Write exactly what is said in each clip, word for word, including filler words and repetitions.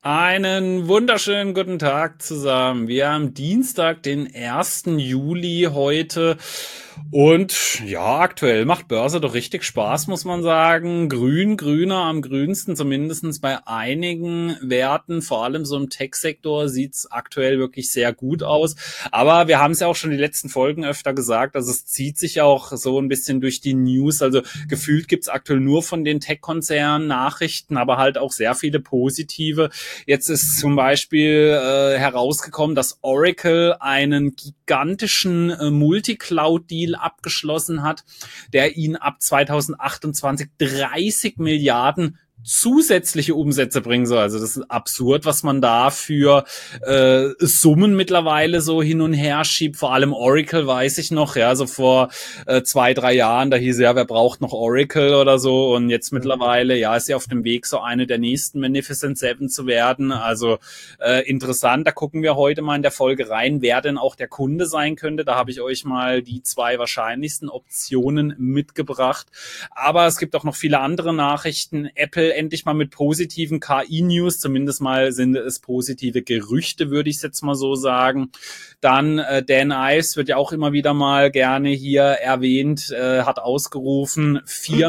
Einen wunderschönen guten Tag zusammen. Wir haben Dienstag, den ersten Juli heute. Und ja, aktuell macht Börse doch richtig Spaß, muss man sagen. Grün, grüner am grünsten, zumindest bei einigen Werten. Vor allem so im Tech-Sektor sieht's aktuell wirklich sehr gut aus. Aber wir haben es ja auch schon die letzten Folgen öfter gesagt, also es zieht sich auch so ein bisschen durch die News. Also gefühlt gibt's aktuell nur von den Tech-Konzernen Nachrichten, aber halt auch sehr viele positive. Jetzt ist zum Beispiel äh, herausgekommen, dass Oracle einen gigantischen äh, Multicloud-Deal abgeschlossen hat, der ihn ab zweitausendachtundzwanzig dreißig Milliarden zusätzliche Umsätze bringen soll. Also das ist absurd, was man da für äh, Summen mittlerweile so hin und her schiebt. Vor allem Oracle, weiß ich noch, ja, so vor äh, zwei, drei Jahren, da hieß ja, wer braucht noch Oracle oder so, und jetzt mittlerweile, ja, ist ja auf dem Weg, so eine der nächsten Magnificent Seven zu werden. Also äh, interessant, da gucken wir heute mal in der Folge rein, wer denn auch der Kunde sein könnte. Da habe ich euch mal die zwei wahrscheinlichsten Optionen mitgebracht. Aber es gibt auch noch viele andere Nachrichten. Apple endlich mal mit positiven K I-News, zumindest mal sind es positive Gerüchte, würde ich es jetzt mal so sagen. Dann äh, Dan Ives wird ja auch immer wieder mal gerne hier erwähnt, äh, hat ausgerufen, vier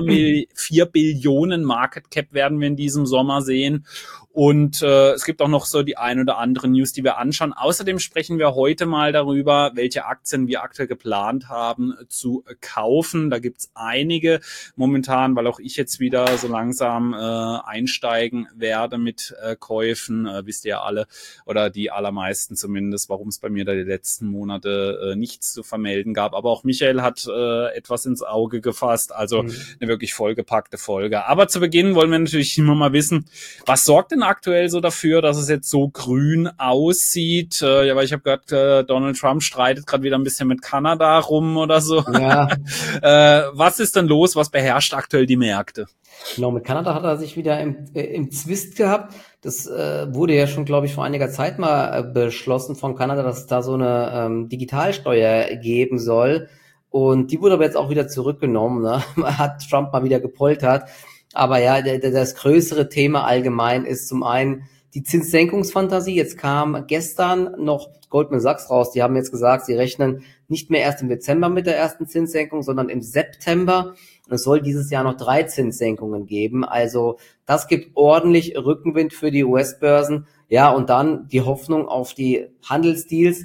Billionen Market Cap werden wir in diesem Sommer sehen. Und äh, es gibt auch noch so die ein oder andere News, die wir anschauen. Außerdem sprechen wir heute mal darüber, welche Aktien wir aktuell geplant haben zu kaufen. Da gibt's einige momentan, weil auch ich jetzt wieder so langsam äh, einsteigen werde mit äh, Käufen. Äh, wisst ihr ja alle, oder die allermeisten zumindest, warum es bei mir da die letzten Monate äh, nichts zu vermelden gab. Aber auch Michael hat äh, etwas ins Auge gefasst. Also mhm. eine wirklich vollgepackte Folge. Aber zu Beginn wollen wir natürlich immer mal wissen, was sorgt denn aktuell so dafür, dass es jetzt so grün aussieht? Äh, ja, weil ich habe gehört, äh, Donald Trump streitet gerade wieder ein bisschen mit Kanada rum oder so. Ja. äh, was ist denn los? Was beherrscht aktuell die Märkte? Genau, mit Kanada hat er sich wieder im, äh, im Zwist gehabt. Das äh, wurde ja schon, glaube ich, vor einiger Zeit mal äh, beschlossen von Kanada, dass es da so eine ähm, Digitalsteuer geben soll. Und die wurde aber jetzt auch wieder zurückgenommen. Ne? Hat Trump mal wieder gepoltert. Aber ja, der, der, das größere Thema allgemein ist zum einen die Zinssenkungsfantasie. Jetzt kam gestern noch Goldman Sachs raus. Die haben jetzt gesagt, sie rechnen nicht mehr erst im Dezember mit der ersten Zinssenkung, sondern im September. Und es soll dieses Jahr noch drei Zinssenkungen geben. Also das gibt ordentlich Rückenwind für die U S-Börsen. Ja, und dann die Hoffnung auf die Handelsdeals.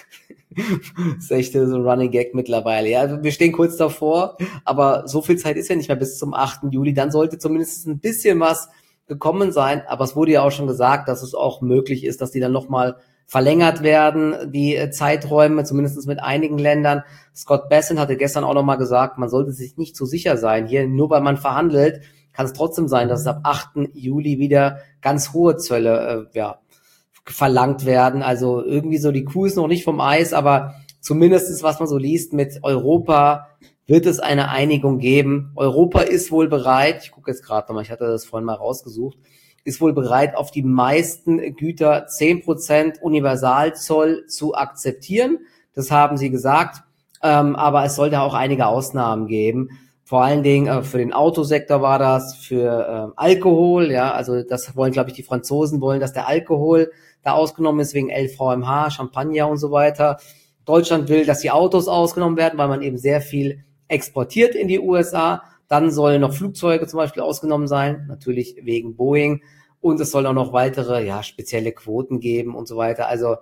Das ist echt so ein Running Gag mittlerweile. Ja, also wir stehen kurz davor, aber so viel Zeit ist ja nicht mehr bis zum achten Juli. Dann sollte zumindest ein bisschen was gekommen sein. Aber es wurde ja auch schon gesagt, dass es auch möglich ist, dass die dann nochmal verlängert werden, die Zeiträume, zumindest mit einigen Ländern. Scott Bessent hatte gestern auch nochmal gesagt, man sollte sich nicht zu sicher sein. Hier, nur weil man verhandelt, kann es trotzdem sein, dass es ab achten Juli wieder ganz hohe Zölle äh, ja, verlangt werden. Also irgendwie so, die Kuh ist noch nicht vom Eis, aber zumindest was man so liest mit Europa, wird es eine Einigung geben. Europa ist wohl bereit, ich gucke jetzt gerade nochmal, ich hatte das vorhin mal rausgesucht, ist wohl bereit, auf die meisten Güter zehn Prozent Universalzoll zu akzeptieren. Das haben sie gesagt, ähm, aber es sollte auch einige Ausnahmen geben. Vor allen Dingen äh, für den Autosektor war das, für äh, Alkohol, ja, also das wollen, glaube ich, die Franzosen wollen, dass der Alkohol da ausgenommen ist wegen L V M H, Champagner und so weiter. Deutschland will, dass die Autos ausgenommen werden, weil man eben sehr viel exportiert in die U S A. Dann sollen noch Flugzeuge zum Beispiel ausgenommen sein, natürlich wegen Boeing. Und es soll auch noch weitere, ja, spezielle Quoten geben und so weiter. Also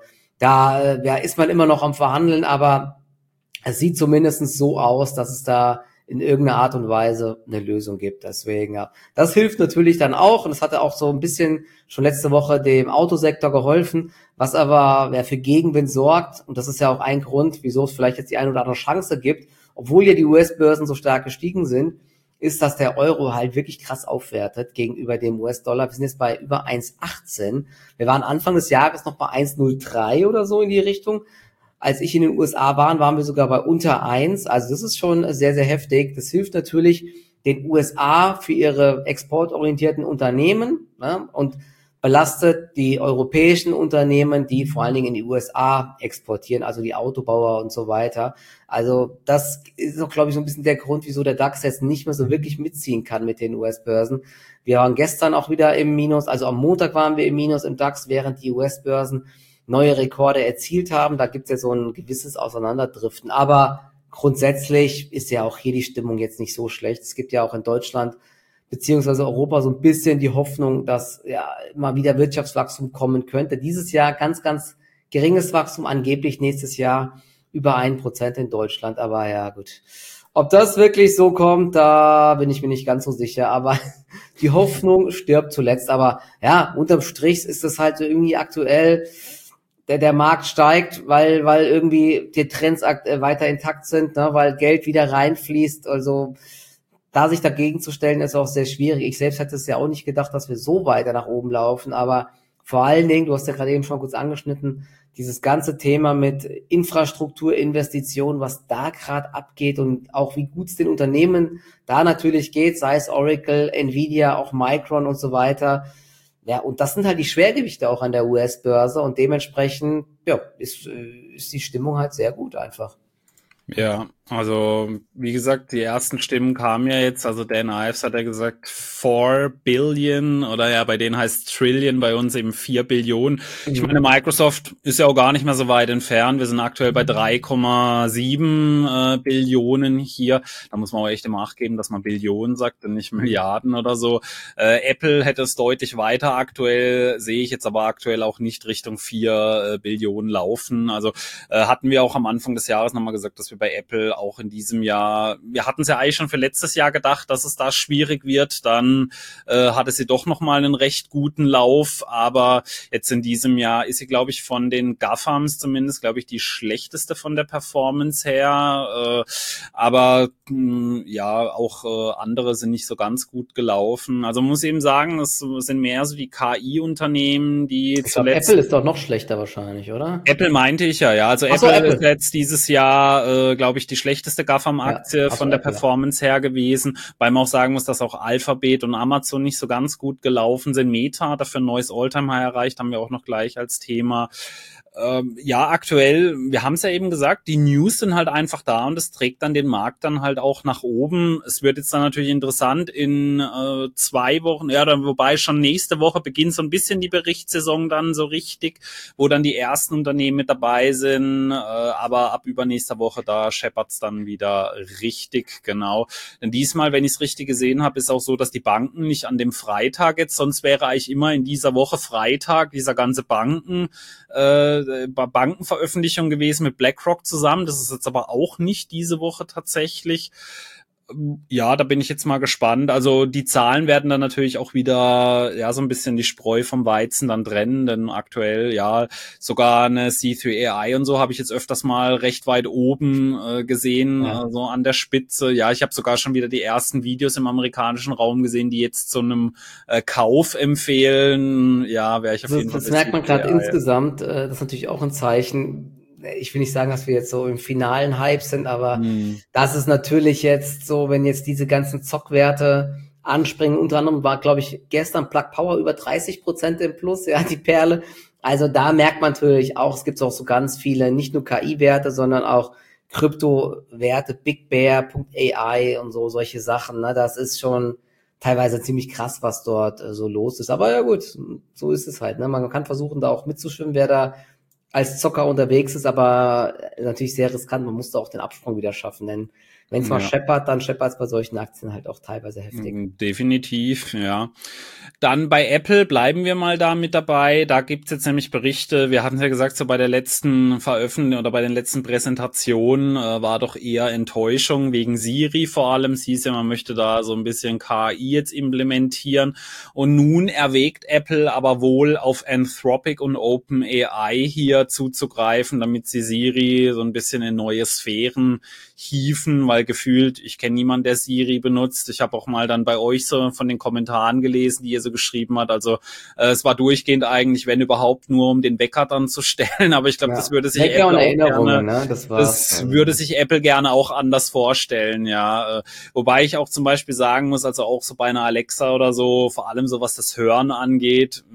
da ja, ist man immer noch am Verhandeln, aber es sieht zumindest so aus, dass es da in irgendeiner Art und Weise eine Lösung gibt. Deswegen, ja, das hilft natürlich dann auch. Und es hatte auch so ein bisschen schon letzte Woche dem Autosektor geholfen, was aber ja, für Gegenwind sorgt. Und das ist ja auch ein Grund, wieso es vielleicht jetzt die eine oder andere Chance gibt, obwohl ja die U S-Börsen so stark gestiegen sind, ist, dass der Euro halt wirklich krass aufwertet gegenüber dem U S-Dollar. Wir sind jetzt bei über eins Komma achtzehn. Wir waren Anfang des Jahres noch bei eins Komma null drei oder so in die Richtung. Als ich in den U S A war, waren wir sogar bei unter eins. Also das ist schon sehr, sehr heftig. Das hilft natürlich den U S A für ihre exportorientierten Unternehmen. Ne? Und belastet die europäischen Unternehmen, die vor allen Dingen in die U S A exportieren, also die Autobauer und so weiter. Also das ist auch, glaube ich, so ein bisschen der Grund, wieso der DAX jetzt nicht mehr so wirklich mitziehen kann mit den U S-Börsen. Wir waren gestern auch wieder im Minus, also am Montag waren wir im Minus im DAX, während die U S-Börsen neue Rekorde erzielt haben. Da gibt's ja so ein gewisses Auseinanderdriften. Aber grundsätzlich ist ja auch hier die Stimmung jetzt nicht so schlecht. Es gibt ja auch in Deutschland beziehungsweise Europa so ein bisschen die Hoffnung, dass ja mal wieder Wirtschaftswachstum kommen könnte. Dieses Jahr ganz, ganz geringes Wachstum, angeblich nächstes Jahr über ein Prozent in Deutschland. Aber ja, gut. Ob das wirklich so kommt, da bin ich mir nicht ganz so sicher. Aber die Hoffnung stirbt zuletzt. Aber ja, unterm Strich ist es halt so irgendwie aktuell, der, der Markt steigt, weil, weil irgendwie die Trends weiter intakt sind, ne, weil Geld wieder reinfließt. Also, da sich dagegen zu stellen, ist auch sehr schwierig. Ich selbst hätte es ja auch nicht gedacht, dass wir so weiter nach oben laufen, aber vor allen Dingen, du hast ja gerade eben schon kurz angeschnitten, dieses ganze Thema mit Infrastrukturinvestitionen, was da gerade abgeht und auch wie gut es den Unternehmen da natürlich geht, sei es Oracle, Nvidia, auch Micron und so weiter. Ja, und das sind halt die Schwergewichte auch an der U S-Börse und dementsprechend, ja, ist, ist die Stimmung halt sehr gut einfach. Ja, also wie gesagt, die ersten Stimmen kamen ja jetzt, also Dan Ives hat ja gesagt four Billion oder ja, bei denen heißt Trillion, bei uns eben vier Billionen. Mhm. Ich meine, Microsoft ist ja auch gar nicht mehr so weit entfernt. Wir sind aktuell bei drei Komma sieben äh, Billionen hier. Da muss man auch echt immer Acht geben, dass man Billionen sagt und nicht Milliarden oder so. Äh, Apple hätte es deutlich weiter aktuell, sehe ich jetzt aber aktuell auch nicht Richtung vier äh, Billionen laufen. Also äh, hatten wir auch am Anfang des Jahres nochmal gesagt, dass wir bei Apple auch in diesem Jahr, wir hatten es ja eigentlich schon für letztes Jahr gedacht, dass es da schwierig wird, dann äh, hatte sie doch nochmal einen recht guten Lauf, aber jetzt in diesem Jahr ist sie, glaube ich, von den GAFAMs zumindest, glaube ich, die schlechteste von der Performance her, äh, aber mh, ja, auch äh, andere sind nicht so ganz gut gelaufen, also man muss eben sagen, es sind mehr so die K I-Unternehmen, die ich glaube, Apple ist doch noch schlechter wahrscheinlich, oder? Apple meinte ich ja, ja, also Apple, so, Apple ist jetzt dieses Jahr äh, glaube ich, die schlechteste GAFAM-Aktie ja, von der Apple, Performance her gewesen, weil man auch sagen muss, dass auch Alphabet und Amazon nicht so ganz gut gelaufen sind. Meta hat dafür ein neues All-Time-High erreicht, haben wir auch noch gleich als Thema. Ähm, ja, aktuell, wir haben es ja eben gesagt, die News sind halt einfach da und es trägt dann den Markt dann halt auch nach oben. Es wird jetzt dann natürlich interessant in äh, zwei Wochen, ja, dann, wobei schon nächste Woche beginnt so ein bisschen die Berichtssaison dann so richtig, wo dann die ersten Unternehmen mit dabei sind, äh, aber ab übernächster Woche, da scheppert's dann wieder richtig, genau. Denn diesmal, wenn ich es richtig gesehen habe, ist auch so, dass die Banken nicht an dem Freitag jetzt, sonst wäre eigentlich immer in dieser Woche Freitag, dieser ganze Banken, äh, Bankenveröffentlichung gewesen mit BlackRock zusammen. Das ist jetzt aber auch nicht diese Woche tatsächlich. Ja, da bin ich jetzt mal gespannt. Also die Zahlen werden dann natürlich auch wieder ja so ein bisschen die Spreu vom Weizen dann trennen, denn aktuell ja sogar eine C drei A I und so habe ich jetzt öfters mal recht weit oben äh, gesehen, ja. äh, so an der Spitze. Ja, ich habe sogar schon wieder die ersten Videos im amerikanischen Raum gesehen, die jetzt zu einem äh, Kauf empfehlen. Ja, wäre ich auf das, jeden Fall. Das merkt man gerade insgesamt. Äh, das ist natürlich auch ein Zeichen. Ich will nicht sagen, dass wir jetzt so im finalen Hype sind, aber hm. das ist natürlich jetzt so, wenn jetzt diese ganzen Zockwerte anspringen. Unter anderem war, glaube ich, gestern Plug Power über dreißig Prozent im Plus, ja, die Perle. Also da merkt man natürlich auch, es gibt auch so ganz viele, nicht nur K I-Werte, sondern auch Kryptowerte, Big Bear Punkt A I und so, solche Sachen. Ne? Das ist schon teilweise ziemlich krass, was dort äh, so los ist. Aber ja gut, so ist es halt. Ne? Man kann versuchen, da auch mitzuschwimmen, wer da als Zocker unterwegs ist, aber natürlich sehr riskant. Man muss da auch den Absprung wieder schaffen, denn wenn es mal ja. scheppert, dann scheppert es bei solchen Aktien halt auch teilweise heftig. Definitiv, ja. Dann bei Apple bleiben wir mal da mit dabei. Da gibt's jetzt nämlich Berichte. Wir hatten ja gesagt, so bei der letzten Veröffentlichung oder bei den letzten Präsentationen äh, war doch eher Enttäuschung wegen Siri vor allem. Es hieß ja, man möchte da so ein bisschen K I jetzt implementieren. Und nun erwägt Apple aber wohl auf Anthropic und OpenAI hier zuzugreifen, damit sie Siri so ein bisschen in neue Sphären hieven, weil gefühlt, ich kenne niemanden, der Siri benutzt. Ich habe auch mal dann bei euch so von den Kommentaren gelesen, die ihr so geschrieben habt. Also äh, es war durchgehend eigentlich, wenn überhaupt, nur um den Wecker dann zu stellen. Aber ich glaube, ja. das würde sich Apple auch gerne, ne? das, das würde sich Apple gerne auch anders vorstellen, ja. Äh, wobei ich auch zum Beispiel sagen muss, also auch so bei einer Alexa oder so, vor allem so was das Hören angeht, mh,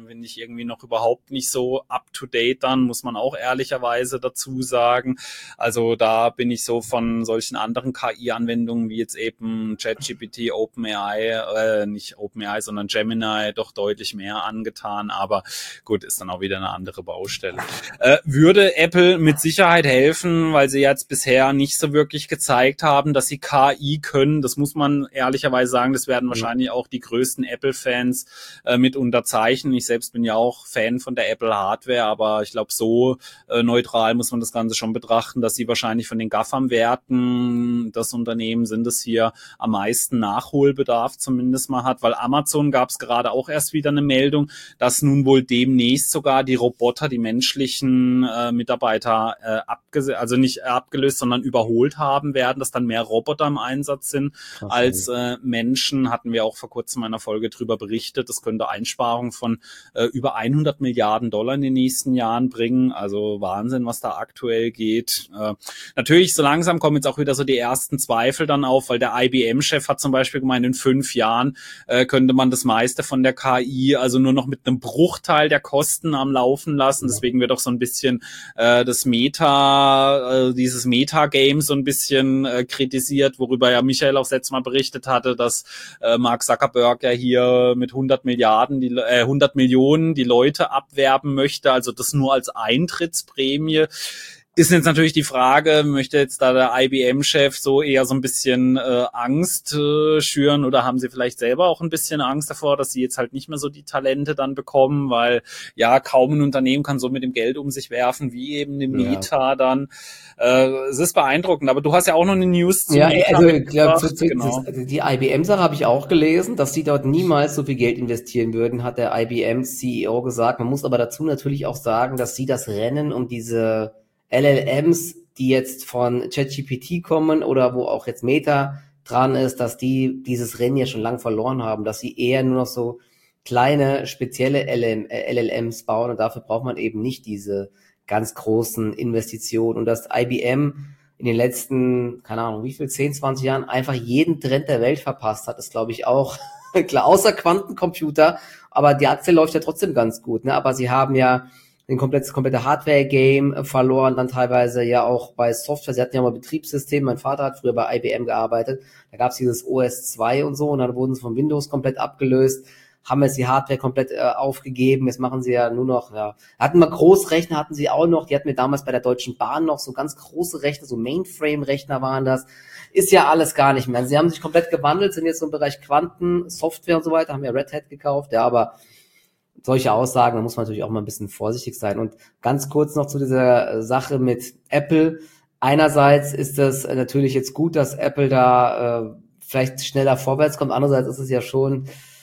bin ich irgendwie noch überhaupt nicht so up to date dann, muss man auch ehrlicherweise dazu sagen. Also da bin ich so von solchen anderen K I-Anwendungen wie jetzt eben ChatGPT, OpenAI, äh, nicht OpenAI, sondern Gemini doch deutlich mehr angetan, aber gut, ist dann auch wieder eine andere Baustelle. Äh, würde Apple mit Sicherheit helfen, weil sie jetzt bisher nicht so wirklich gezeigt haben, dass sie K I können. Das muss man ehrlicherweise sagen, das werden wahrscheinlich auch die größten Apple-Fans äh, mit unterzeichnen. Ich selbst bin ja auch Fan von der Apple-Hardware, aber ich glaube, so äh, neutral muss man das Ganze schon betrachten, dass sie wahrscheinlich von den GAFAM-Werten, das Unternehmen sind es hier, am meisten Nachholbedarf zumindest mal hat, weil Amazon gab es gerade auch erst wieder eine Meldung, dass nun wohl demnächst sogar die Roboter, die menschlichen äh, Mitarbeiter äh, abgesetzt, also nicht abgelöst, sondern überholt haben werden, dass dann mehr Roboter im Einsatz sind Krass, als äh, Menschen. Hatten wir auch vor kurzem in einer Folge drüber berichtet. Das könnte Einsparungen von äh, über hundert Milliarden Dollar in den nächsten Jahren bringen. Also Wahnsinn, was da aktuell geht. Äh, natürlich, so langsam kommen jetzt auch wieder so die ersten Zweifel dann auf, weil der I B M-Chef hat zum Beispiel gemeint, in fünf Jahren äh, könnte man das meiste von der K I also nur noch mit einem Bruchteil der Kosten am Laufen lassen. Deswegen wird auch so ein bisschen äh, das Meta, äh, dieses Meta-Game so ein bisschen äh, kritisiert, worüber ja Michael auch letztes Mal berichtet hatte, dass äh, Mark Zuckerberg ja hier mit hundert Milliarden, die, äh, hundert Millionen die Leute abwerben möchte, also das nur als Eintrittsprämie. Ist jetzt natürlich die Frage, möchte jetzt da der I B M-Chef so eher so ein bisschen äh, Angst äh, schüren oder haben sie vielleicht selber auch ein bisschen Angst davor, dass sie jetzt halt nicht mehr so die Talente dann bekommen, weil ja kaum ein Unternehmen kann so mit dem Geld um sich werfen wie eben eine Meta ja. dann. Äh, es ist beeindruckend, aber du hast ja auch noch eine News zu Ja, Meta also ich glaube, genau. die I B M-Sache habe ich auch gelesen, dass sie dort niemals so viel Geld investieren würden, hat der I B M-C E O gesagt. Man muss aber dazu natürlich auch sagen, dass sie das Rennen um diese L L Ms, die jetzt von ChatGPT kommen oder wo auch jetzt Meta dran ist, dass die dieses Rennen ja schon lang verloren haben, dass sie eher nur noch so kleine, spezielle L L Ms bauen und dafür braucht man eben nicht diese ganz großen Investitionen und dass I B M in den letzten, keine Ahnung, wie viel, zehn, zwanzig Jahren einfach jeden Trend der Welt verpasst hat, ist glaube ich auch klar, außer Quantencomputer, aber die Aktie läuft ja trotzdem ganz gut, ne? Aber sie haben ja den komplette, komplette Hardware-Game verloren, dann teilweise ja auch bei Software. Sie hatten ja mal Betriebssystem. Mein Vater hat früher bei I B M gearbeitet. Da gab es dieses O S zwei und so und dann wurden sie von Windows komplett abgelöst, haben jetzt die Hardware komplett äh, aufgegeben. Jetzt machen sie ja nur noch, ja, hatten mal Großrechner, hatten sie auch noch. Die hatten wir damals bei der Deutschen Bahn noch so ganz große Rechner, so Mainframe-Rechner waren das. Ist ja alles gar nicht mehr. Sie haben sich komplett gewandelt, sind jetzt so im Bereich Quanten, Software und so weiter, haben ja Red Hat gekauft, ja, aber solche Aussagen, da muss man natürlich auch mal ein bisschen vorsichtig sein. Und ganz kurz noch zu dieser Sache mit Apple. Einerseits ist es natürlich jetzt gut, dass Apple da äh, vielleicht schneller vorwärts kommt. Andererseits ist es ja schon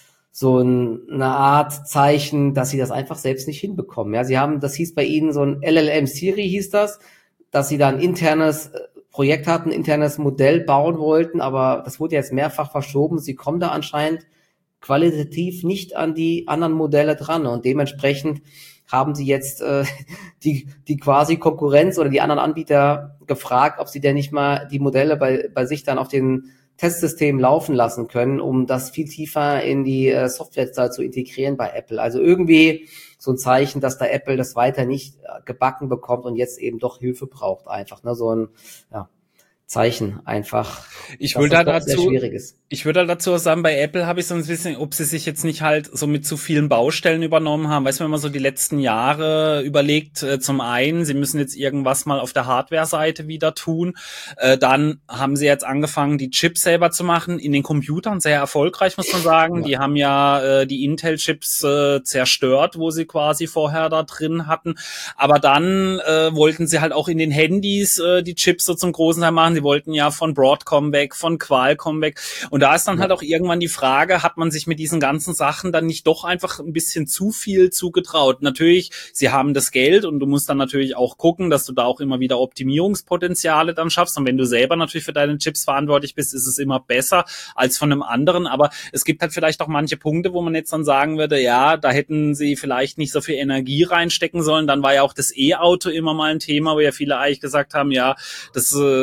so ein, eine Art Zeichen, dass sie das einfach selbst nicht hinbekommen. Ja, sie haben, das hieß bei ihnen so ein L L M Siri hieß das, dass sie da ein internes Projekt hatten, ein internes Modell bauen wollten, aber das wurde jetzt mehrfach verschoben. Sie kommen da anscheinend qualitativ nicht an die anderen Modelle dran und dementsprechend haben sie jetzt äh, die die quasi Konkurrenz oder die anderen Anbieter gefragt, ob sie denn nicht mal die Modelle bei bei sich dann auf den Testsystemen laufen lassen können, um das viel tiefer in die äh, Software zu integrieren bei Apple. Also irgendwie so ein Zeichen, dass da Apple das weiter nicht äh, gebacken bekommt und jetzt eben doch Hilfe braucht einfach, ne, so ein ja Zeichen einfach, ich würde da dazu, ist. Ich würde dazu sagen, bei Apple habe ich so ein bisschen, ob sie sich jetzt nicht halt so mit zu vielen Baustellen übernommen haben. Weißt du, wenn man so die letzten Jahre überlegt, äh, zum einen, sie müssen jetzt irgendwas mal auf der Hardware-Seite wieder tun. Äh, dann haben sie jetzt angefangen, die Chips selber zu machen, in den Computern sehr erfolgreich, muss man sagen. Ja. Die haben ja äh, die Intel-Chips äh, zerstört, wo sie quasi vorher da drin hatten. Aber dann äh, wollten sie halt auch in den Handys äh, die Chips so zum großen Teil machen. Sie wollten ja von Broadcom weg, von Qualcomm weg. Und da ist dann halt auch irgendwann die Frage, hat man sich mit diesen ganzen Sachen dann nicht doch einfach ein bisschen zu viel zugetraut? Natürlich, sie haben das Geld und du musst dann natürlich auch gucken, dass du da auch immer wieder Optimierungspotenziale dann schaffst. Und wenn du selber natürlich für deine Chips verantwortlich bist, ist es immer besser als von einem anderen. Aber es gibt halt vielleicht auch manche Punkte, wo man jetzt dann sagen würde, ja, da hätten sie vielleicht nicht so viel Energie reinstecken sollen. Dann war ja auch das E-Auto immer mal ein Thema, wo ja viele eigentlich gesagt haben, ja, das äh,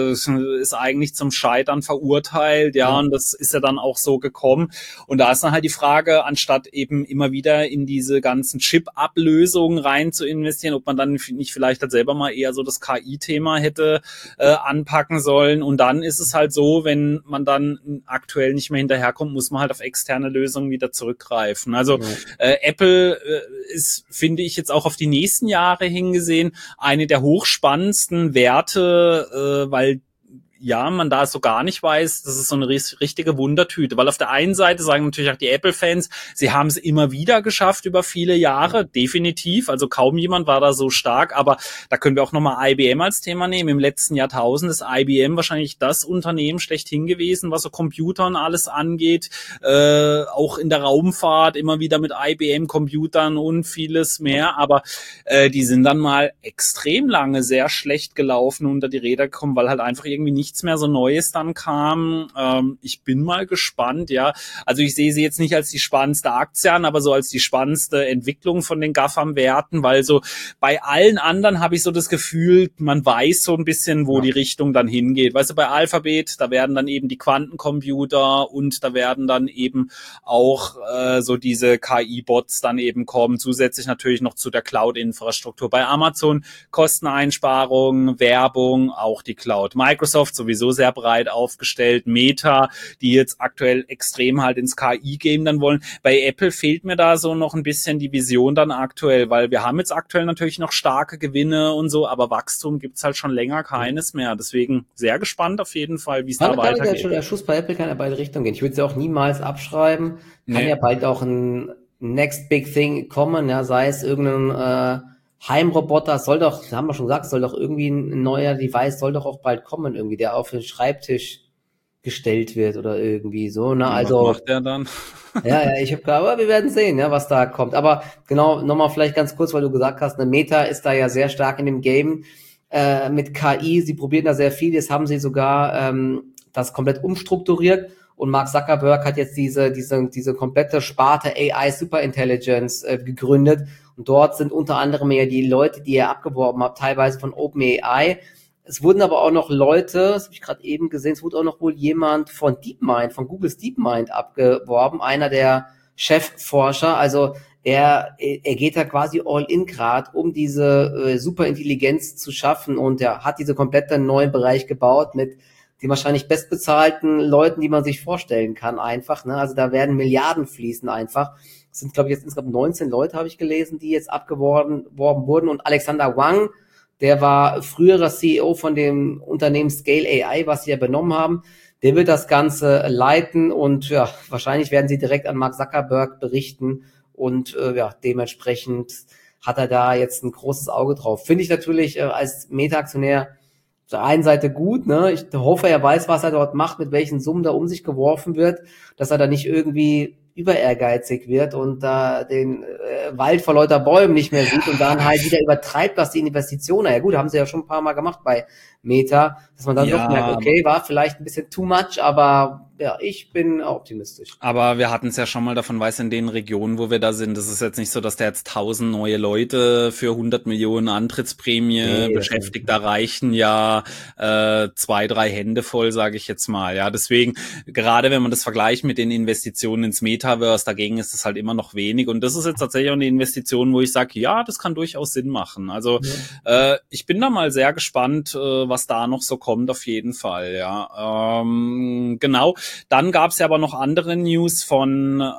ist eigentlich zum Scheitern verurteilt, ja, ja, und das ist ja dann auch so gekommen. Und da ist dann halt die Frage, anstatt eben immer wieder in diese ganzen Chip-Ablösungen rein zu investieren, ob man dann nicht vielleicht halt selber mal eher so das K I-Thema hätte äh, anpacken sollen. Und dann ist es halt so, wenn man dann aktuell nicht mehr hinterherkommt, muss man halt auf externe Lösungen wieder zurückgreifen. Also ja. äh, Apple äh, ist, finde ich, jetzt auch auf die nächsten Jahre hingesehen, eine der hochspannendsten Werte, äh, weil ja, man da so gar nicht weiß, das ist so eine richtige Wundertüte, weil auf der einen Seite sagen natürlich auch die Apple-Fans, sie haben es immer wieder geschafft über viele Jahre, definitiv, also kaum jemand war da so stark, aber da können wir auch nochmal I B M als Thema nehmen. Im letzten Jahrtausend ist I B M wahrscheinlich das Unternehmen schlechthin gewesen, was so Computer und alles angeht, äh, auch in der Raumfahrt immer wieder mit I B M-Computern und vieles mehr, aber äh, die sind dann mal extrem lange sehr schlecht gelaufen, unter die Räder gekommen, weil halt einfach irgendwie nicht nichts mehr so Neues dann kam. Ähm, ich bin mal gespannt, ja. Also ich sehe sie jetzt nicht als die spannendste Aktie an, aber so als die spannendste Entwicklung von den GAFAM-Werten, weil so bei allen anderen habe ich so das Gefühl, man weiß so ein bisschen, wo ja. die Richtung dann hingeht. Weißt du, bei Alphabet, da werden dann eben die Quantencomputer und da werden dann eben auch äh, so diese K I-Bots dann eben kommen, zusätzlich natürlich noch zu der Cloud-Infrastruktur. Bei Amazon Kosteneinsparungen, Werbung, auch die Cloud. Microsoft sowieso sehr breit aufgestellt, Meta, die jetzt aktuell extrem halt ins K I-Game dann wollen. Bei Apple fehlt mir da so noch ein bisschen die Vision dann aktuell, weil wir haben jetzt aktuell natürlich noch starke Gewinne und so, aber Wachstum gibt's halt schon länger keines mehr. Deswegen sehr gespannt auf jeden Fall, wie es da weitergeht. Schon, der Schuss bei Apple kann ja beide Richtungen gehen. Ich würde sie auch niemals abschreiben. Kann nee. ja bald auch ein Next Big Thing kommen, ja, sei es irgendein äh, Heimroboter, soll doch, haben wir schon gesagt, soll doch irgendwie ein neuer Device, soll doch auch bald kommen irgendwie, der auf den Schreibtisch gestellt wird oder irgendwie so, ne, also. Was macht der dann? ja, ja, ich habe gerade, aber wir werden sehen, ja, was da kommt. Aber genau, nochmal vielleicht ganz kurz, weil du gesagt hast, eine Meta ist da ja sehr stark in dem Game äh, mit K I, sie probieren da sehr viel, jetzt haben sie sogar ähm, das komplett umstrukturiert und Mark Zuckerberg hat jetzt diese, diese, diese komplette Sparte A I Superintelligence äh, gegründet. Und dort sind unter anderem ja die Leute, die er abgeworben hat, teilweise von OpenAI. Es wurden aber auch noch Leute, das habe ich gerade eben gesehen, es wurde auch noch wohl jemand von DeepMind, von Googles DeepMind abgeworben, einer der Chefforscher. Also er, er geht da quasi all in gerade, um diese äh, Superintelligenz zu schaffen und er hat diese komplette neuen Bereich gebaut mit den wahrscheinlich bestbezahlten Leuten, die man sich vorstellen kann einfach. Ne? Also da werden Milliarden fließen einfach. Es sind, glaube ich, jetzt insgesamt neunzehn Leute, habe ich gelesen, die jetzt abgeworben worden wurden. Und Alexander Wang, der war früherer C E O von dem Unternehmen Scale A I, was sie ja benommen haben. Der wird das Ganze leiten und ja, wahrscheinlich werden sie direkt an Mark Zuckerberg berichten. Und äh, ja, dementsprechend hat er da jetzt ein großes Auge drauf. Finde ich natürlich äh, als Meta-Aktionär auf der einen Seite gut, ne? Ich hoffe, er weiß, was er dort macht, mit welchen Summen da um sich geworfen wird, dass er da nicht irgendwie über ehrgeizig wird und da den äh, Wald vor lauter Bäumen nicht mehr sieht und dann halt wieder übertreibt, was die Investitionen. Ja gut, haben sie ja schon ein paar Mal gemacht bei Meta, dass man dann ja, doch merkt, okay, war vielleicht ein bisschen too much, aber ja, ich bin optimistisch. Aber wir hatten es ja schon mal davon, weiß in den Regionen, wo wir da sind, das ist jetzt nicht so, dass da jetzt tausend neue Leute für hundert Millionen Antrittsprämie nee, beschäftigt, da reichen ja äh, zwei, drei Hände voll, sage ich jetzt mal. Ja, deswegen, gerade wenn man das vergleicht mit den Investitionen ins Metaverse, dagegen ist es halt immer noch wenig und das ist jetzt tatsächlich auch eine Investition, wo ich sage, ja, das kann durchaus Sinn machen. Also ja. äh, ich bin da mal sehr gespannt, äh, was da noch so kommt, auf jeden Fall. Ja, ähm, genau. Dann gab es ja aber noch andere News von äh,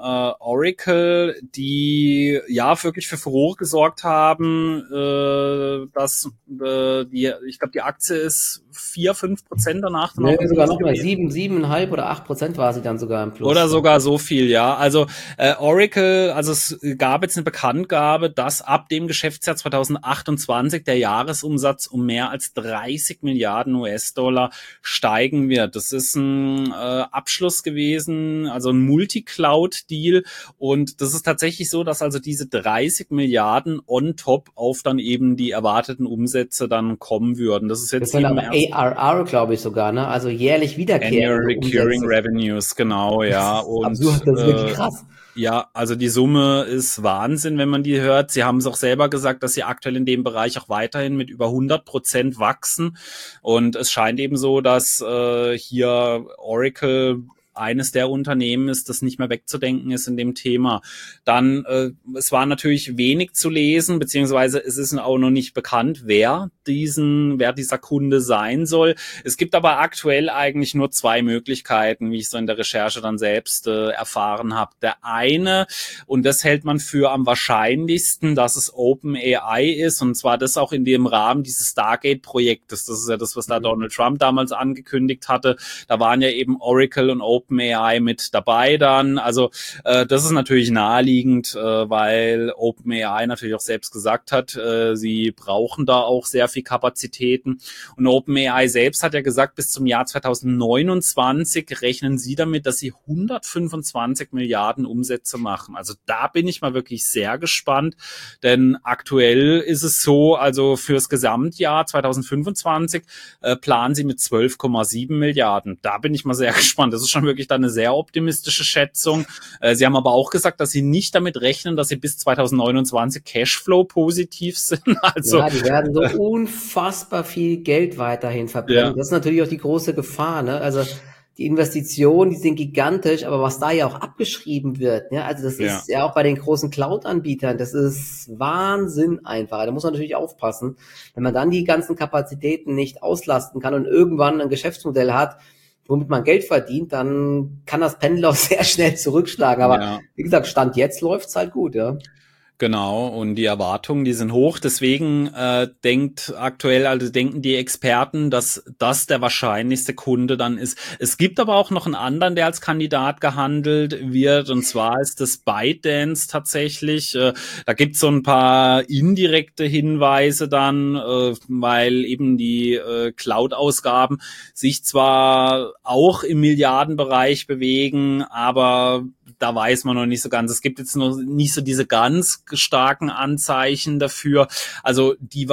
Oracle, die ja wirklich für Furore gesorgt haben, äh, dass äh, die, ich glaube, die Aktie ist vier, fünf Prozent danach. Nee, sogar noch mal sieben, siebeneinhalb oder acht Prozent war sie dann sogar im Plus. Oder sogar so viel, ja. Also äh, Oracle, also es gab jetzt eine Bekanntgabe, dass ab dem Geschäftsjahr zwanzig achtundzwanzig der Jahresumsatz um mehr als dreißig Milliarden U S-Dollar steigen wird. Das ist ein äh, Abschluss gewesen, also ein Multi-Cloud-Deal und das ist tatsächlich so, dass also diese dreißig Milliarden on top auf dann eben die erwarteten Umsätze dann kommen würden. Das ist jetzt das eben erst A R R, glaube ich sogar, ne? Also jährlich Annual wiederkehrende Recurring Umsätze. Revenues, genau, ja. Das ist Und absurd, das ist wirklich äh, krass. ja, also die Summe ist Wahnsinn, wenn man die hört. Sie haben es auch selber gesagt, dass sie aktuell in dem Bereich auch weiterhin mit über hundert Prozent wachsen. Und es scheint eben so, dass äh, hier Oracle eines der Unternehmen ist, das nicht mehr wegzudenken ist in dem Thema. Dann, äh, es war natürlich wenig zu lesen, beziehungsweise es ist auch noch nicht bekannt, wer diesen, wer dieser Kunde sein soll. Es gibt aber aktuell eigentlich nur zwei Möglichkeiten, wie ich so in der Recherche dann selbst äh, erfahren habe. Der eine, und das hält man für am wahrscheinlichsten, dass es OpenAI ist, und zwar das auch in dem Rahmen dieses Stargate-Projektes. Das ist ja das, was da Donald Trump damals angekündigt hatte. Da waren ja eben Oracle und OpenAI mit dabei dann. Also äh, das ist natürlich naheliegend, äh, weil OpenAI natürlich auch selbst gesagt hat, äh, sie brauchen da auch sehr viel Kapazitäten. Und OpenAI selbst hat ja gesagt, bis zum Jahr zweitausendneunundzwanzig rechnen sie damit, dass sie hundertfünfundzwanzig Milliarden Umsätze machen. Also da bin ich mal wirklich sehr gespannt, denn aktuell ist es so, also fürs Gesamtjahr zweitausendfünfundzwanzig äh, planen sie mit zwölf Komma sieben Milliarden. Da bin ich mal sehr gespannt. Das ist schon wirklich dann eine sehr optimistische Schätzung. Äh, sie haben aber auch gesagt, dass sie nicht damit rechnen, dass sie bis zweitausendneunundzwanzig Cashflow positiv sind. Also Ja, die werden so unfassbar viel Geld weiterhin verbrennen. ja. Das ist natürlich auch die große Gefahr, ne? Also die Investitionen, die sind gigantisch, aber was da ja auch abgeschrieben wird, ne? Also das Ja. ist ja auch bei den großen Cloud-Anbietern, das ist Wahnsinn einfach. Da muss man natürlich aufpassen. Wenn man dann die ganzen Kapazitäten nicht auslasten kann und irgendwann ein Geschäftsmodell hat, womit man Geld verdient, dann kann das Pendel auch sehr schnell zurückschlagen. Aber Ja. wie gesagt, Stand jetzt läuft's halt gut, ja. Genau, und die Erwartungen, die sind hoch. Deswegen äh, denkt aktuell, also denken die Experten, dass das der wahrscheinlichste Kunde dann ist. Es gibt aber auch noch einen anderen, der als Kandidat gehandelt wird, und zwar ist das ByteDance tatsächlich. Äh, da gibt's so ein paar indirekte Hinweise dann, äh, weil eben die äh, Cloud-Ausgaben sich zwar auch im Milliardenbereich bewegen, aber da weiß man noch nicht so ganz. Es gibt jetzt noch nicht so diese ganz starken Anzeichen dafür. Also die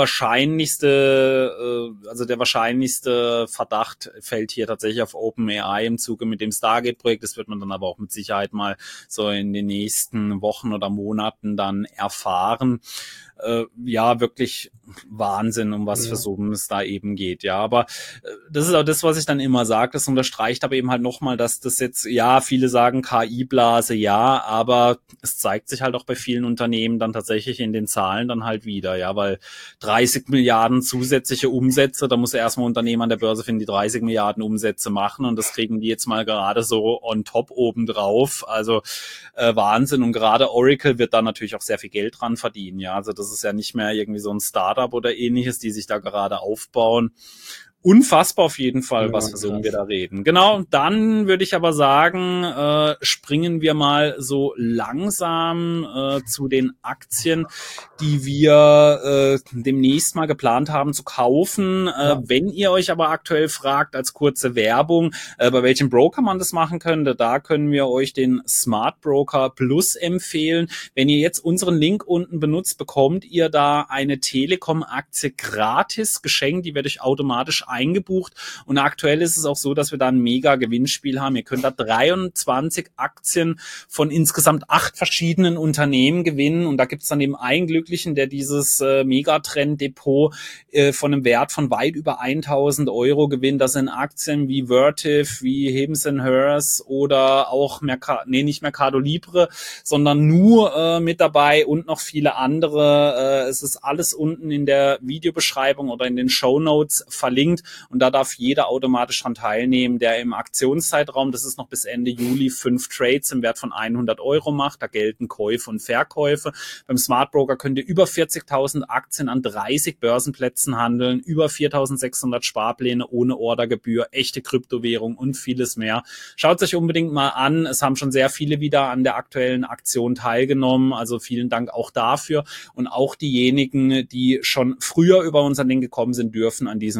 wahrscheinlichste, äh, also der wahrscheinlichste Verdacht fällt hier tatsächlich auf OpenAI im Zuge mit dem Stargate-Projekt. Das wird man dann aber auch mit Sicherheit mal so in den nächsten Wochen oder Monaten dann erfahren. Äh, ja, wirklich Wahnsinn, um was Ja. für Summen es da eben geht. Ja, aber äh, das ist auch das, was ich dann immer sage. Das unterstreicht aber eben halt nochmal, dass das jetzt, ja, viele sagen K I-Blase, ja, aber es zeigt sich halt auch bei vielen Unternehmen dann tatsächlich in den Zahlen dann halt wieder, ja, weil dreißig Milliarden zusätzliche Umsätze, da muss erstmal ein Unternehmen an der Börse finden, die dreißig Milliarden Umsätze machen, und das kriegen die jetzt mal gerade so on top oben drauf. Also äh, Wahnsinn, und gerade Oracle wird da natürlich auch sehr viel Geld dran verdienen, ja, also das ist ja nicht mehr irgendwie so ein Startup oder ähnliches, die sich da gerade aufbauen. Unfassbar auf jeden Fall, Ja, was für Summen wir krass. da reden. Genau, dann würde ich aber sagen, äh, springen wir mal so langsam äh, zu den Aktien, die wir äh, demnächst mal geplant haben zu kaufen. Äh, Ja. wenn ihr euch aber aktuell fragt, als kurze Werbung, äh, bei welchem Broker man das machen könnte, da können wir euch den Smart Broker Plus empfehlen. Wenn ihr jetzt unseren Link unten benutzt, bekommt ihr da eine Telekom-Aktie gratis geschenkt. Die wird euch automatisch eingebucht, und aktuell ist es auch so, dass wir da ein mega Gewinnspiel haben. Ihr könnt da dreiundzwanzig Aktien von insgesamt acht verschiedenen Unternehmen gewinnen, und da gibt es dann eben einen Glücklichen, der dieses äh, Megatrend-Depot äh, von einem Wert von weit über tausend Euro gewinnt. Das sind Aktien wie Vertiv, wie Hebbs and Hers oder auch Mercado, nee, nicht Mercado Libre, sondern nur äh, mit dabei und noch viele andere. Äh, es ist alles unten in der Videobeschreibung oder in den Shownotes verlinkt, und da darf jeder automatisch dran teilnehmen, der im Aktionszeitraum, das ist noch bis Ende Juli, fünf Trades im Wert von hundert Euro macht. Da gelten Käufe und Verkäufe. Beim Smart Broker könnt ihr über vierzigtausend Aktien an dreißig Börsenplätzen handeln, über viertausendsechshundert Sparpläne ohne Ordergebühr, echte Kryptowährung und vieles mehr. Schaut euch unbedingt mal an. Es haben schon sehr viele wieder an der aktuellen Aktion teilgenommen. Also vielen Dank auch dafür. Und auch diejenigen, die schon früher über unseren Link gekommen sind, dürfen an diesem Gewinnspiel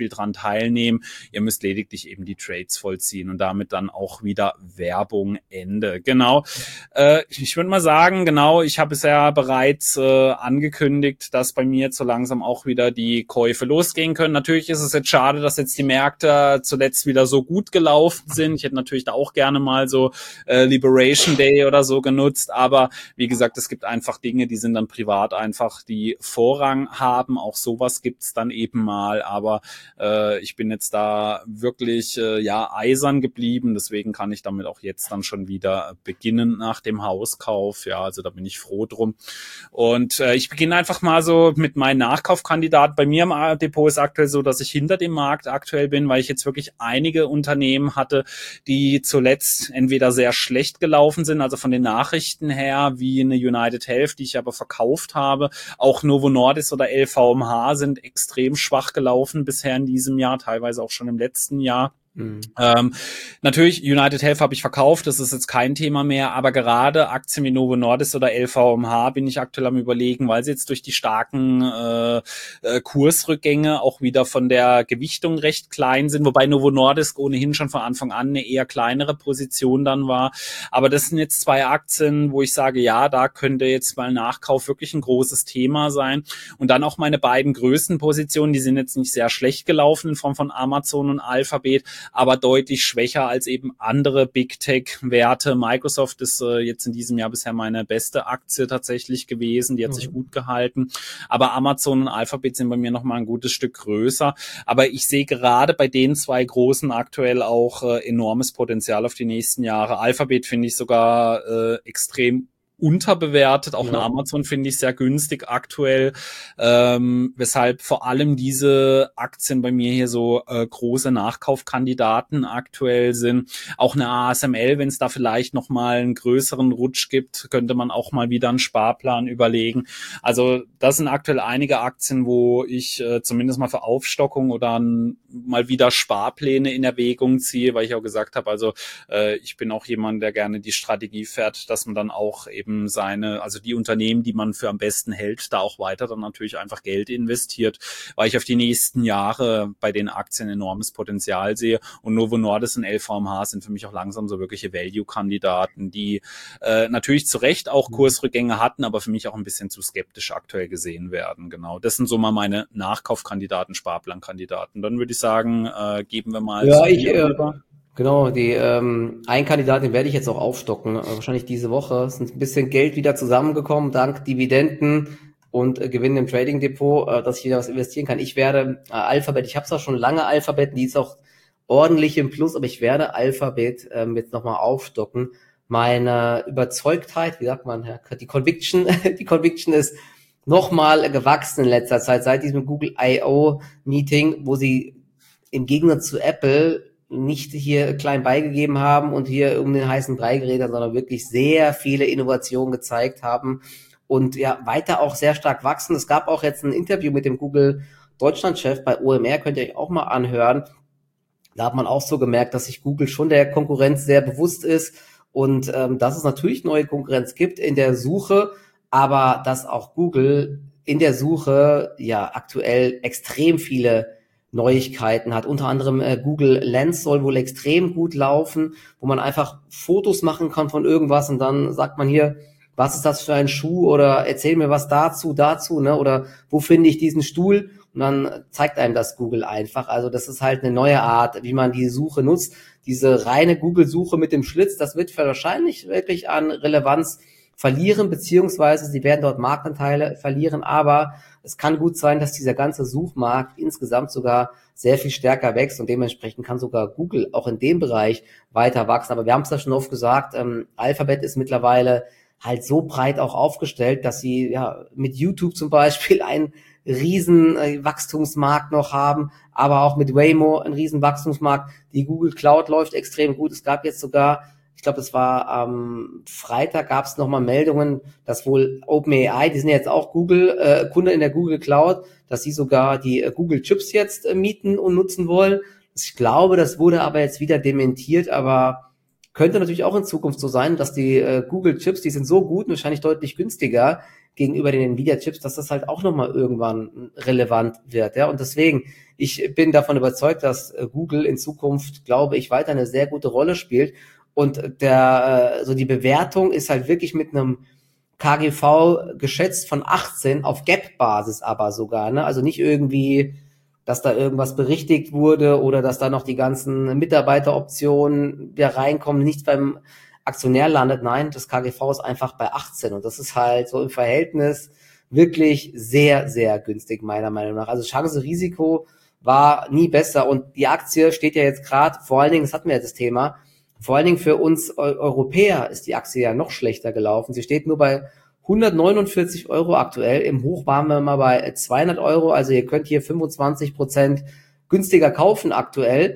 Beispiel dran teilnehmen. Ihr müsst lediglich eben die Trades vollziehen und damit dann auch wieder Werbung Ende. Genau. Äh, ich würde mal sagen, genau, ich habe es ja bereits äh, angekündigt, dass bei mir jetzt so langsam auch wieder die Käufe losgehen können. Natürlich ist es jetzt schade, dass jetzt die Märkte zuletzt wieder so gut gelaufen sind. Ich hätte natürlich da auch gerne mal so äh, Liberation Day oder so genutzt, aber wie gesagt, es gibt einfach Dinge, die sind dann privat einfach, die Vorrang haben. Auch sowas gibt's dann eben mal, aber äh, ich bin jetzt da wirklich äh, ja eisern geblieben, deswegen kann ich damit auch jetzt dann schon wieder beginnen nach dem Hauskauf. Ja, also da bin ich froh drum. Und äh, ich beginne einfach mal so mit meinen Nachkaufkandidaten. Bei mir im Depot ist aktuell so, dass ich hinter dem Markt aktuell bin, weil ich jetzt wirklich einige Unternehmen hatte, die zuletzt entweder sehr schlecht gelaufen sind, also von den Nachrichten her, wie eine United Health, die ich aber verkauft habe. Auch Novo Nordisk oder L V M H sind extrem schwach gelaufen bisher in diesem Jahr, teilweise auch schon im letzten Jahr. Mhm. Ähm, natürlich, United Health habe ich verkauft, das ist jetzt kein Thema mehr, aber gerade Aktien wie Novo Nordisk oder L V M H bin ich aktuell am Überlegen, weil sie jetzt durch die starken äh, äh, Kursrückgänge auch wieder von der Gewichtung recht klein sind, wobei Novo Nordisk ohnehin schon von Anfang an eine eher kleinere Position dann war. Aber das sind jetzt zwei Aktien, wo ich sage, ja, da könnte jetzt mal Nachkauf wirklich ein großes Thema sein. Und dann auch meine beiden größten Positionen, die sind jetzt nicht sehr schlecht gelaufen in Form von Amazon und Alphabet, aber deutlich schwächer als eben andere Big Tech-Werte. Microsoft ist äh, jetzt in diesem Jahr bisher meine beste Aktie tatsächlich gewesen. Die hat mhm. sich gut gehalten. Aber Amazon und Alphabet sind bei mir noch mal ein gutes Stück größer. Aber ich sehe gerade bei den zwei großen aktuell auch äh, enormes Potenzial auf die nächsten Jahre. Alphabet finde ich sogar äh, extrem unterbewertet, auch ja. Eine Amazon finde ich sehr günstig aktuell, ähm, weshalb vor allem diese Aktien bei mir hier so äh, große Nachkaufkandidaten aktuell sind. Auch eine A S M L, wenn es da vielleicht noch mal einen größeren Rutsch gibt, könnte man auch mal wieder einen Sparplan überlegen. Also das sind aktuell einige Aktien, wo ich äh, zumindest mal für Aufstockung oder n, mal wieder Sparpläne in Erwägung ziehe, weil ich auch gesagt habe, also äh, ich bin auch jemand, der gerne die Strategie fährt, dass man dann auch eben seine, also die Unternehmen, die man für am besten hält, da auch weiter dann natürlich einfach Geld investiert, weil ich auf die nächsten Jahre bei den Aktien enormes Potenzial sehe. Und Novo Nordisk und L V M H sind für mich auch langsam so wirkliche Value-Kandidaten, die äh, natürlich zu Recht auch Kursrückgänge hatten, aber für mich auch ein bisschen zu skeptisch aktuell gesehen werden. Genau, das sind so mal meine Nachkaufkandidaten, Sparplankandidaten. Dann würde ich sagen, äh, geben wir mal ja, ich, äh, Genau, die ähm, ein Kandidat, den werde ich jetzt auch aufstocken, äh, wahrscheinlich diese Woche. Es ist ein bisschen Geld wieder zusammengekommen, dank Dividenden und äh, Gewinn im Trading Depot, äh, dass ich wieder was investieren kann. Ich werde äh, Alphabet, ich habe zwar schon lange Alphabet, die ist auch ordentlich im Plus, aber ich werde Alphabet ähm, jetzt nochmal aufstocken. Meine Überzeugtheit, wie sagt man, die Conviction, die Conviction ist nochmal gewachsen in letzter Zeit, seit diesem Google I O Meeting, wo sie im Gegensatz zu Apple nicht hier klein beigegeben haben und hier um den heißen Brei geredet, sondern wirklich sehr viele Innovationen gezeigt haben und ja weiter auch sehr stark wachsen. Es gab auch jetzt ein Interview mit dem Google Deutschland-Chef bei O M R, könnt ihr euch auch mal anhören. Da hat man auch so gemerkt, dass sich Google schon der Konkurrenz sehr bewusst ist und ähm, dass es natürlich neue Konkurrenz gibt in der Suche, aber dass auch Google in der Suche ja aktuell extrem viele Neuigkeiten hat. Unter anderem äh, Google Lens soll wohl extrem gut laufen, wo man einfach Fotos machen kann von irgendwas und dann sagt man hier, was ist das für ein Schuh oder erzähl mir was dazu, dazu, ne? Oder wo finde ich diesen Stuhl? Und dann zeigt einem das Google einfach. Also das ist halt eine neue Art, wie man die Suche nutzt. Diese reine Google-Suche mit dem Schlitz, das wird wahrscheinlich wirklich an Relevanz verlieren, beziehungsweise sie werden dort Marktanteile verlieren, aber es kann gut sein, dass dieser ganze Suchmarkt insgesamt sogar sehr viel stärker wächst und dementsprechend kann sogar Google auch in dem Bereich weiter wachsen. Aber wir haben es ja schon oft gesagt, ähm, Alphabet ist mittlerweile halt so breit auch aufgestellt, dass sie ja mit YouTube zum Beispiel einen riesen äh, Wachstumsmarkt noch haben, aber auch mit Waymo einen riesen Wachstumsmarkt. Die Google Cloud läuft extrem gut. Es gab jetzt sogar, ich glaube, es war am ähm, Freitag, gab es nochmal Meldungen, dass wohl OpenAI, die sind jetzt auch Google, äh, Kunde in der Google Cloud, dass sie sogar die äh, Google Chips jetzt äh, mieten und nutzen wollen. Ich glaube, das wurde aber jetzt wieder dementiert, aber könnte natürlich auch in Zukunft so sein, dass die äh, Google Chips, die sind so gut und wahrscheinlich deutlich günstiger gegenüber den Nvidia-Chips, dass das halt auch nochmal irgendwann relevant wird. Ja, und deswegen, ich bin davon überzeugt, dass Google in Zukunft, glaube ich, weiter eine sehr gute Rolle spielt. Und der, so die Bewertung ist halt wirklich mit einem K G V geschätzt von achtzehn auf Gap-Basis aber sogar, ne? Also nicht irgendwie, dass da irgendwas berichtigt wurde oder dass da noch die ganzen Mitarbeiteroptionen wieder reinkommen, nichts beim Aktionär landet. Nein, das K G V ist einfach bei achtzehn und das ist halt so im Verhältnis wirklich sehr, sehr günstig, meiner Meinung nach. Also Chance-Risiko war nie besser und die Aktie steht ja jetzt gerade, vor allen Dingen, das hatten wir ja das Thema, vor allen Dingen für uns Europäer ist die Aktie ja noch schlechter gelaufen. Sie steht nur bei hundertneunundvierzig Euro aktuell. Im Hoch waren wir mal bei zweihundert Euro. Also ihr könnt hier fünfundzwanzig Prozent günstiger kaufen aktuell.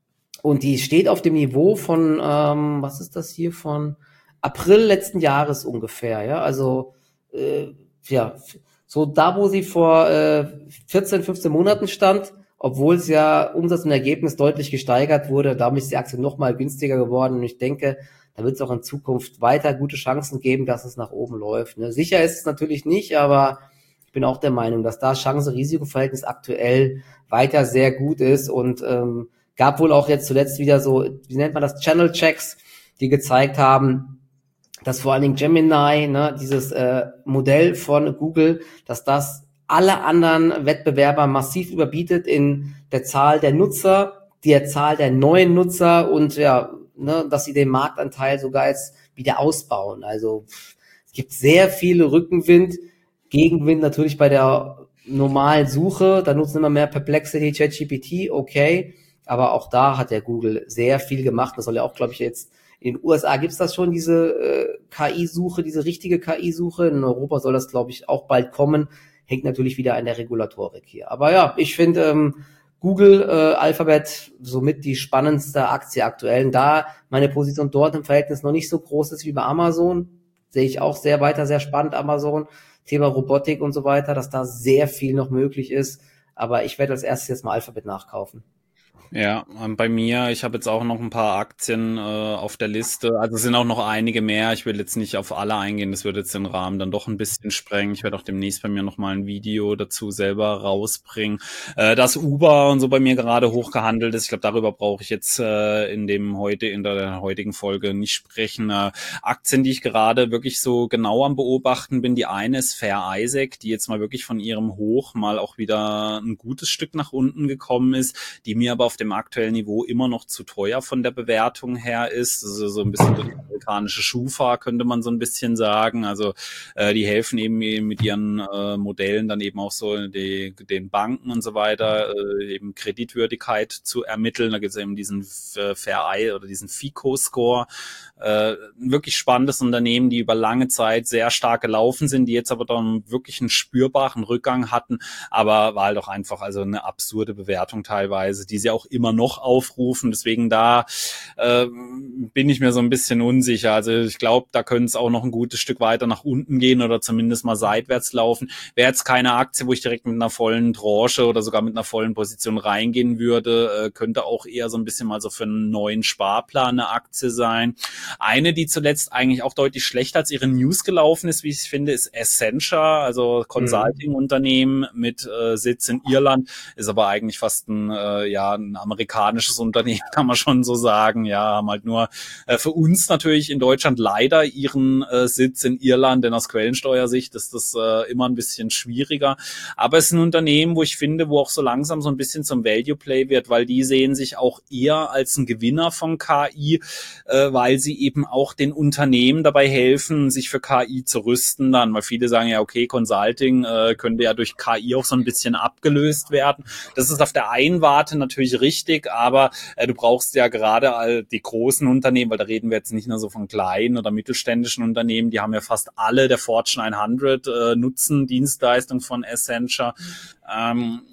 Und die steht auf dem Niveau von, ähm, was ist das hier, von April letzten Jahres ungefähr. Ja, also äh, ja, so da, wo sie vor äh, vierzehn, fünfzehn Monaten stand, obwohl es ja Umsatz und Ergebnis deutlich gesteigert wurde, damit ist die Aktie noch mal günstiger geworden. Und ich denke, da wird es auch in Zukunft weiter gute Chancen geben, dass es nach oben läuft. Ne? Sicher ist es natürlich nicht, aber ich bin auch der Meinung, dass da Chance-Risiko-Verhältnis aktuell weiter sehr gut ist und ähm, gab wohl auch jetzt zuletzt wieder so, wie nennt man das, Channel-Checks, die gezeigt haben, dass vor allen Dingen Gemini, ne, dieses äh, Modell von Google, dass das alle anderen Wettbewerber massiv überbietet in der Zahl der Nutzer, der Zahl der neuen Nutzer und ja, ne, dass sie den Marktanteil sogar jetzt wieder ausbauen. Also es gibt sehr viele Rückenwind, Gegenwind natürlich bei der normalen Suche, da nutzen immer mehr Perplexity, ChatGPT, okay, aber auch da hat der Google sehr viel gemacht. Das soll ja auch, glaube ich, jetzt in den U S A gibt's das schon, diese äh, K I-Suche, diese richtige K I-Suche. In Europa soll das, glaube ich, auch bald kommen. Hängt natürlich wieder an der Regulatorik hier. Aber ja, ich finde ähm, Google, äh, Alphabet somit die spannendste Aktie aktuell. Und da meine Position dort im Verhältnis noch nicht so groß ist wie bei Amazon, sehe ich auch sehr weiter, sehr spannend Amazon. Thema Robotik und so weiter, dass da sehr viel noch möglich ist. Aber ich werde als erstes jetzt mal Alphabet nachkaufen. Ja, ähm, bei mir, ich habe jetzt auch noch ein paar Aktien äh, auf der Liste. Also es sind auch noch einige mehr. Ich will jetzt nicht auf alle eingehen, das würde jetzt den Rahmen dann doch ein bisschen sprengen. Ich werde auch demnächst bei mir noch mal ein Video dazu selber rausbringen. Äh, dass Uber und so bei mir gerade hochgehandelt ist, ich glaube, darüber brauche ich jetzt äh, in dem heute in der heutigen Folge nicht sprechen. Äh, Aktien, die ich gerade wirklich so genau am Beobachten bin, die eine ist Fair Isaac, die jetzt mal wirklich von ihrem Hoch mal auch wieder ein gutes Stück nach unten gekommen ist, die mir aber auf dem aktuellen Niveau immer noch zu teuer von der Bewertung her ist. Also so ein bisschen so die amerikanische Schufa, könnte man so ein bisschen sagen. Also äh, die helfen eben mit ihren äh, Modellen dann eben auch so die, den Banken und so weiter äh, eben Kreditwürdigkeit zu ermitteln. Da gibt es eben diesen äh, Fair Eye oder diesen FICO-Score. Äh, ein wirklich spannendes Unternehmen, die über lange Zeit sehr stark gelaufen sind, die jetzt aber dann wirklich einen spürbaren Rückgang hatten, aber war halt auch einfach also eine absurde Bewertung teilweise, die sie auch immer noch aufrufen. Deswegen da äh, bin ich mir so ein bisschen unsicher. Also ich glaube, da könnte es auch noch ein gutes Stück weiter nach unten gehen oder zumindest mal seitwärts laufen. Wäre jetzt keine Aktie, wo ich direkt mit einer vollen Tranche oder sogar mit einer vollen Position reingehen würde, äh, könnte auch eher so ein bisschen mal so für einen neuen Sparplan eine Aktie sein. Eine, die zuletzt eigentlich auch deutlich schlechter als ihre News gelaufen ist, wie ich finde, ist Accenture, also Consulting-Unternehmen mit äh, Sitz in Irland, ist aber eigentlich fast ein, äh, ja, ein amerikanisches Unternehmen, kann man schon so sagen. Ja, haben halt nur äh, für uns natürlich in Deutschland leider ihren äh, Sitz in Irland, denn aus Quellensteuersicht ist das äh, immer ein bisschen schwieriger. Aber es ist ein Unternehmen, wo ich finde, wo auch so langsam so ein bisschen zum Value Play wird, weil die sehen sich auch eher als ein Gewinner von K I, äh, weil sie eben auch den Unternehmen dabei helfen, sich für K I zu rüsten dann, weil viele sagen ja, okay, Consulting äh, könnte ja durch K I auch so ein bisschen abgelöst werden. Das ist auf der einen Warte natürlich richtig, aber äh, du brauchst ja gerade all die großen Unternehmen, weil da reden wir jetzt nicht nur so von kleinen oder mittelständischen Unternehmen, die haben ja fast alle der Fortune hundert äh, nutzen Dienstleistung von Accenture. Ähm,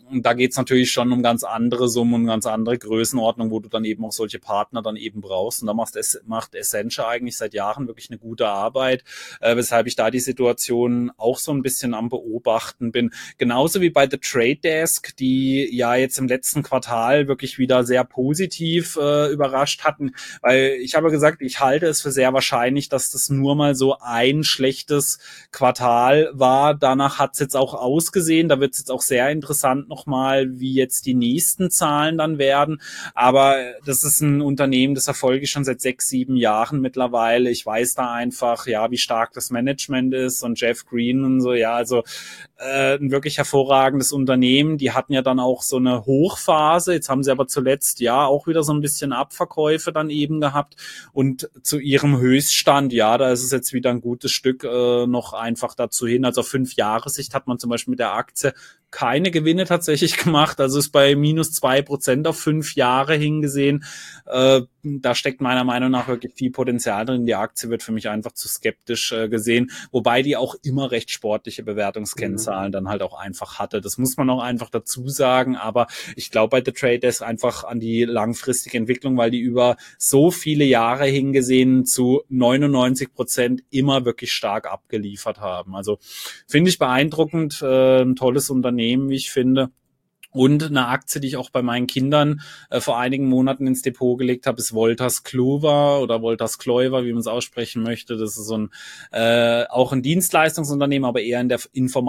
da geht's natürlich schon um ganz andere Summen und ganz andere Größenordnung, wo du dann eben auch solche Partner dann eben brauchst. Und da macht, es, macht Accenture eigentlich seit Jahren wirklich eine gute Arbeit, äh, weshalb ich da die Situation auch so ein bisschen am Beobachten bin. Genauso wie bei The Trade Desk, die ja jetzt im letzten Quartal wirklich wieder sehr positiv äh, überrascht hatten, weil ich habe gesagt, ich halte es für sehr wahrscheinlich, dass das nur mal so ein schlechtes Quartal war. Danach hat es jetzt auch ausgesehen. Da wird es jetzt auch sehr interessant nochmal, wie jetzt die nächsten Zahlen dann werden. Aber das ist ein Unternehmen, das erfolge ich schon seit sechs, sieben Jahren mittlerweile. Ich weiß da einfach, ja, wie stark das Management ist und Jeff Green und so. Ja, also äh, ein wirklich hervorragendes Unternehmen. Die hatten ja dann auch so eine Hochphase. Jetzt haben sie aber zuletzt ja auch wieder so ein bisschen Abverkäufe dann eben gehabt. Und zu ihrem Höchststand, ja, da ist es jetzt wieder ein gutes Stück äh, noch einfach dazu hin. Also auf fünf Jahre Sicht hat man zum Beispiel mit der Aktie keine Gewinne tatsächlich gemacht. Also ist bei minus zwei Prozent auf fünf Jahre hingesehen. Äh, da steckt meiner Meinung nach wirklich viel Potenzial drin. Die Aktie wird für mich einfach zu skeptisch äh, gesehen, wobei die auch immer recht sportliche Bewertungskennzahlen mhm. dann halt auch einfach hatte. Das muss man auch einfach dazu sagen. Aber ich glaube bei The Trade Desk einfach an die langfristige Entwicklung, weil die über so viele Jahre hingesehen zu neunundneunzig Prozent immer wirklich stark abgeliefert haben. Also finde ich beeindruckend, äh, ein tolles Unternehmen, wie ich finde. Und eine Aktie, die ich auch bei meinen Kindern äh, vor einigen Monaten ins Depot gelegt habe, ist Wolters Kluwer oder Wolters Kluwer, wie man es aussprechen möchte. Das ist so ein äh, auch ein Dienstleistungsunternehmen, aber eher in der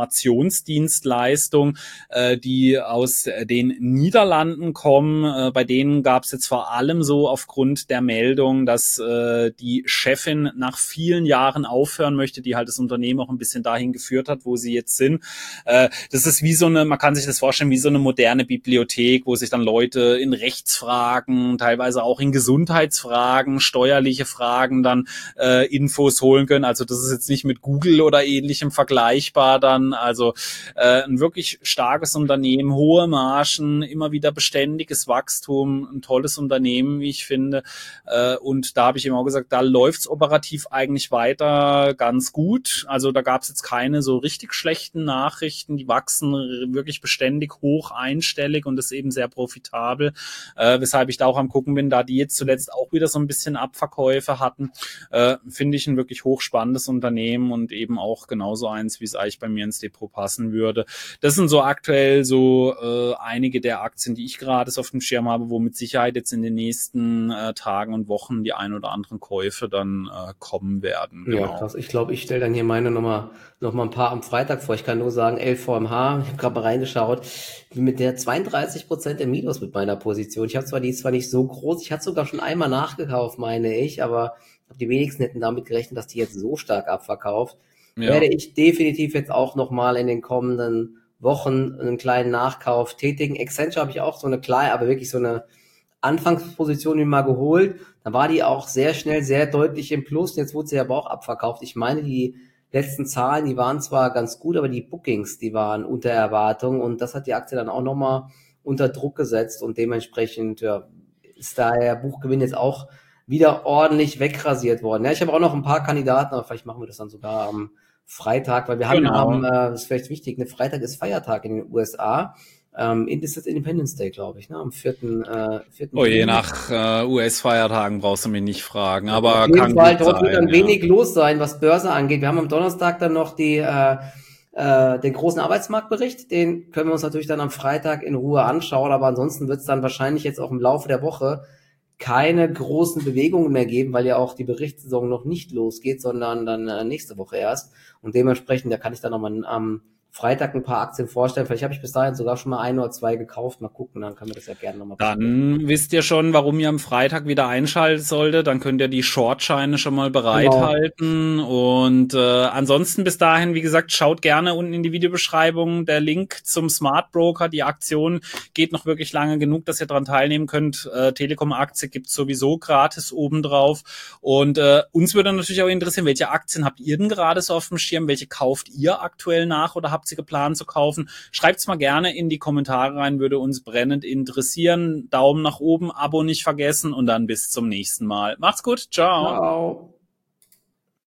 Informationsdienstleistung, äh, die aus den Niederlanden kommen. Äh, bei denen gab es jetzt vor allem so aufgrund der Meldung, dass äh, die Chefin nach vielen Jahren aufhören möchte, die halt das Unternehmen auch ein bisschen dahin geführt hat, wo sie jetzt sind. Äh, das ist wie so eine, man kann sich das vorstellen, wie so eine moderne Bibliothek, wo sich dann Leute in Rechtsfragen, teilweise auch in Gesundheitsfragen, steuerliche Fragen dann äh, Infos holen können. Also das ist jetzt nicht mit Google oder ähnlichem vergleichbar dann. Also äh, ein wirklich starkes Unternehmen, hohe Margen, immer wieder beständiges Wachstum, ein tolles Unternehmen, wie ich finde. Äh, und da habe ich eben auch gesagt, da läuft's operativ eigentlich weiter ganz gut. Also da gab's jetzt keine so richtig schlechten Nachrichten. Die wachsen wirklich beständig hoch einstellig und ist eben sehr profitabel, äh, weshalb ich da auch am gucken bin, da die jetzt zuletzt auch wieder so ein bisschen Abverkäufe hatten, äh, finde ich ein wirklich hochspannendes Unternehmen und eben auch genauso eins, wie es eigentlich bei mir ins Depot passen würde. Das sind so aktuell so äh, einige der Aktien, die ich gerade auf dem Schirm habe, wo mit Sicherheit jetzt in den nächsten äh, Tagen und Wochen die ein oder anderen Käufe dann äh, kommen werden. Genau. Ja, krass. Ich glaube, ich stelle dann hier meine nochmal noch mal ein paar am Freitag vor. Ich kann nur sagen, L V M H, ich habe gerade mal reingeschaut, mit der zweiunddreißig Prozent im Minus mit meiner Position. Ich habe zwar, die ist zwar nicht so groß, ich hatte sogar schon einmal nachgekauft, meine ich, aber die wenigsten hätten damit gerechnet, dass die jetzt so stark abverkauft. Ja. Werde ich definitiv jetzt auch nochmal in den kommenden Wochen einen kleinen Nachkauf tätigen. Accenture habe ich auch so eine kleine, aber wirklich so eine Anfangsposition mir mal geholt. Dann war die auch sehr schnell, sehr deutlich im Plus. Jetzt wurde sie aber auch abverkauft. Ich meine, die letzten Zahlen, die waren zwar ganz gut, aber die Bookings, die waren unter Erwartung und das hat die Aktie dann auch nochmal unter Druck gesetzt und dementsprechend ja, ist daher Buchgewinn jetzt auch wieder ordentlich wegrasiert worden. Ja, ich habe auch noch ein paar Kandidaten, aber vielleicht machen wir das dann sogar am Freitag, weil wir haben, Genau. haben äh, das ist vielleicht wichtig, ne, Freitag ist Feiertag in den U S A. Ähm, ist das Independence Day, glaube ich, ne? Am vierten Äh, vierten Oh je, nach äh, U S-Feiertagen brauchst du mich nicht fragen, aber auf jeden kann Fall, gut dort wird dann sein, wenig ja. los sein, was Börse angeht. Wir haben am Donnerstag dann noch die äh, äh, den großen Arbeitsmarktbericht, den können wir uns natürlich dann am Freitag in Ruhe anschauen, aber ansonsten wird es dann wahrscheinlich jetzt auch im Laufe der Woche keine großen Bewegungen mehr geben, weil ja auch die Berichtssaison noch nicht losgeht, sondern dann äh, nächste Woche erst. Und dementsprechend, da kann ich dann nochmal am Freitag ein paar Aktien vorstellen. Vielleicht habe ich bis dahin sogar schon mal ein oder zwei gekauft. Mal gucken, dann können wir das ja gerne nochmal besprechen. Dann wisst ihr schon, warum ihr am Freitag wieder einschalten solltet. Dann könnt ihr die Shortscheine schon mal bereithalten. Genau. Und äh, ansonsten bis dahin, wie gesagt, schaut gerne unten in die Videobeschreibung. Der Link zum Smart Broker. Die Aktion geht noch wirklich lange genug, dass ihr daran teilnehmen könnt. Äh, Telekom-Aktie gibt's sowieso gratis obendrauf. Und äh, uns würde natürlich auch interessieren, welche Aktien habt ihr denn gerade so auf dem Schirm? Welche kauft ihr aktuell nach oder habt sie geplant zu kaufen? Schreibt's mal gerne in die Kommentare rein, würde uns brennend interessieren. Daumen nach oben, Abo nicht vergessen und dann bis zum nächsten Mal. Macht's gut, ciao. Ciao.